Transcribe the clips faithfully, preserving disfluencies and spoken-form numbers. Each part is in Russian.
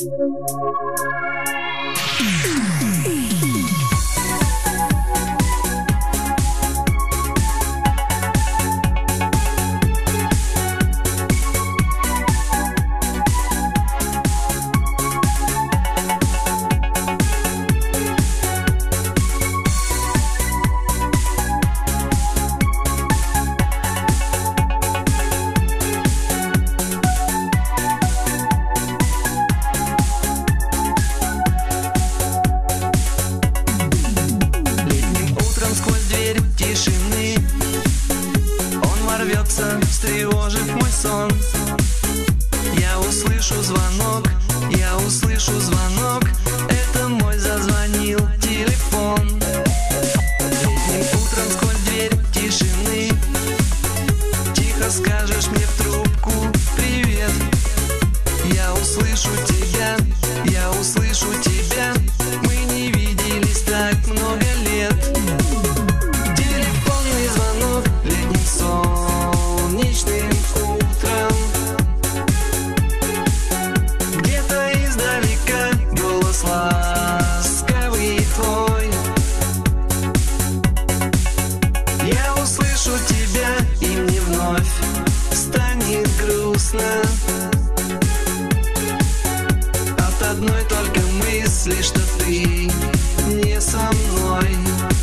Встревожит мой сон. Я услышу звонок, я услышу звонок. Это мой зазвонил телефон. Летним утром сквозь дверь тишины тихо скажешь мне в трубку привет. Я услышу тебя, я услышу тебя. Мы не виделись так много лет. Телефонный звонок летним солнечным утром. Где-то издалека голос ласковый твой. Я услышу тебя, и мне вновь станет грустно от одной только мысли, что ты не со мной.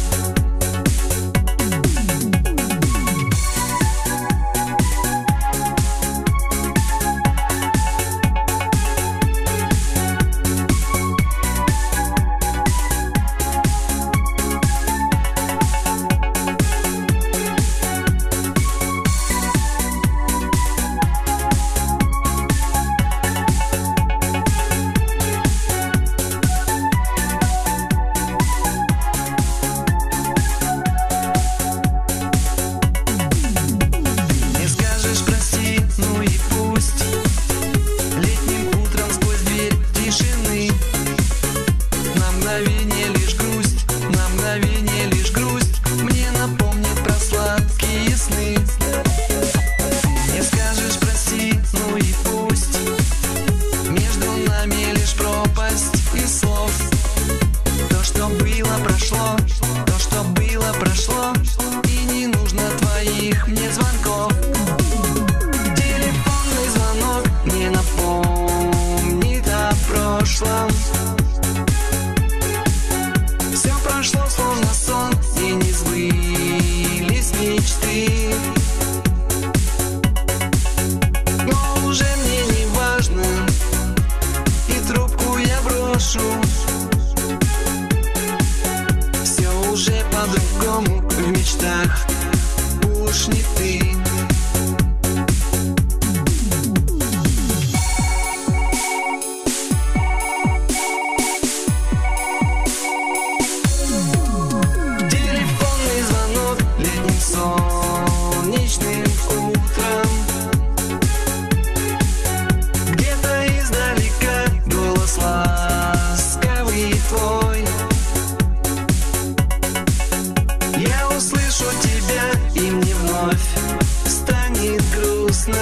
Мне звонков. Телефонный звонок мне напомнит о прошлом. Все прошло словно сон, и не сбылись мечты. Но уже мне не важно, и трубку я брошу. Все уже по-другому в мечтах. Уж не ты. Телефонный звонок летним солнечным утром. Где-то издалека голос ласковый твой. Я услышу тебя, и мне вновь станет грустно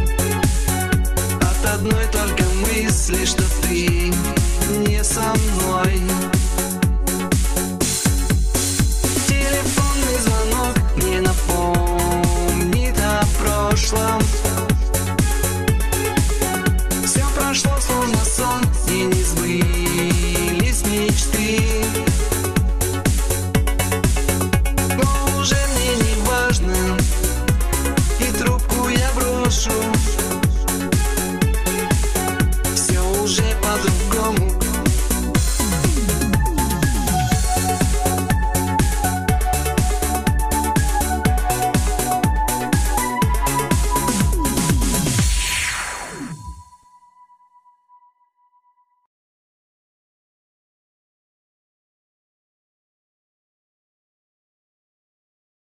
от одной только мысли, что ты не со мной.